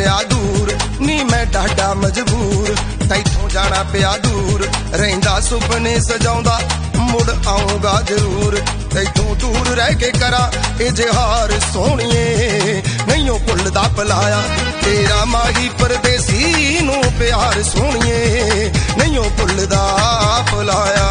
पिया दूर नी मैं डाडा मजबूर तैथों जाना पिया दूर रहिंदा सुपने सजाउंदा मुड़ आऊंगा जरूर तैथों दूर रह के करा इजहार सोहणिए नहीं भुलदा भुलाया तेरा माही परदेसी नूं प्यार सोहणिए नहीं भुलदा भुलाया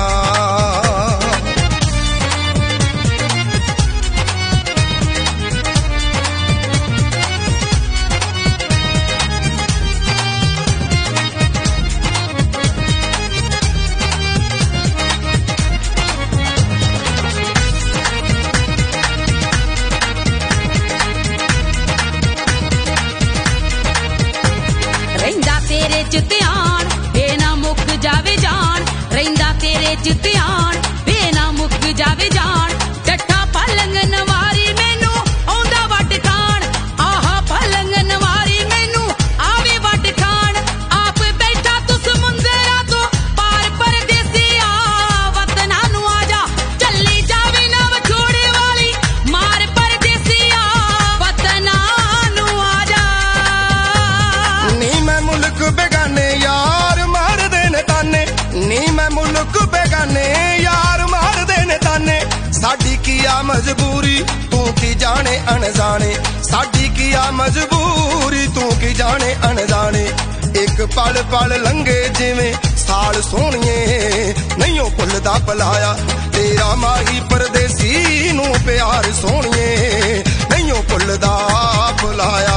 तेरे च ध्यान बेना मुक जावे जान रहिंदा तेरे च ध्यान बेना मुक जावे जान डट्ठा पलंग नवारी मैनू आउंदा वट खान आहा पलंग नवारी मैनू आवे वट खान आप बैठा तू समुंदरा तो पार परदेसिया वतना नू आजा चली जावे ना वछोड़े वाली मार परदेसिया वतना नू आजा नी मैं मुल्क बेगाने यार मार देने ताने नी मैं मुल्क बेगाने यार मार देने ताने साडी किया मजबूरी तू की जाने अनजाने साडी किया मजबूरी तू की जाने अनजाने एक पल पल लंघे जिवें साल सोहणिए नहीं भुलदा भुलाया तेरा माही परदेसी नूं प्यार सोहणिए नहीं भुलदा भुलाया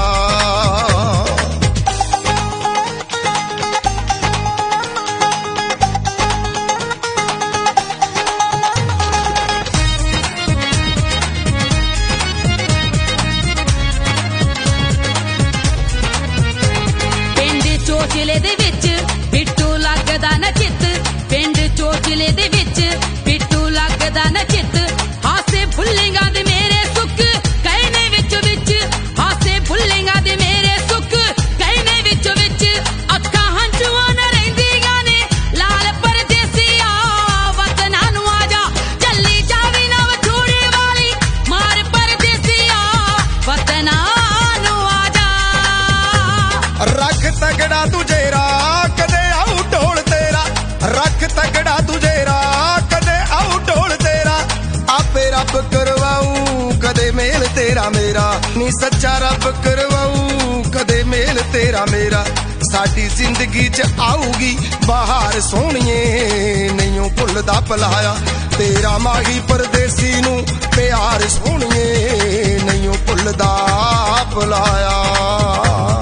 चोचले दे विच बिट्टू लगदा न चित पिंड चोचले दे विच बिट्टू लगदा न चित हासे भुल्लेगा दे मेरे सुख कहने विच विच हासे भुल्लेगा दे मेरे सुख कहने विच विच अक्खां हंझुआं न रहिंदियां ने लाल परदेसिया वतना नू आजा चली जावे ना वछोड़े वाली मार परदेसिया वतना नू आजा रख तगड़ा तुझेरा कदे आऊ ढोल तेरा रख तगड़ा तुझेरा कदे आऊ ढोल तेरा आपे रब करवाऊ कदे मेल तेरा मेरा नी सच्चा रब करवाऊ कदे मेल तेरा मेरा साडी जिंदगी च आऊगी बहार सोहणिए नहीं भुलदा भुलाया तेरा माही परदेसी नूं प्यार सोहणिए नहीं भुलदा भुलाया।